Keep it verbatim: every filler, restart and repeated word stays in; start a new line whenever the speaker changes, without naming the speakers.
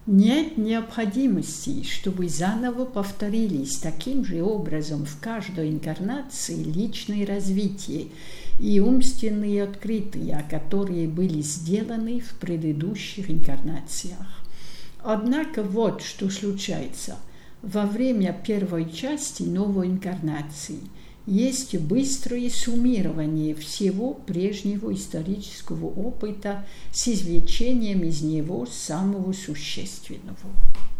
Нет необходимости, чтобы заново повторились таким же образом в каждой инкарнации личное развитие и умственные открытия, которые были сделаны в предыдущих инкарнациях. Однако вот что случается. Во время первой части новой инкарнации есть быстрое суммирование всего прежнего исторического опыта с извлечением из него самого существенного.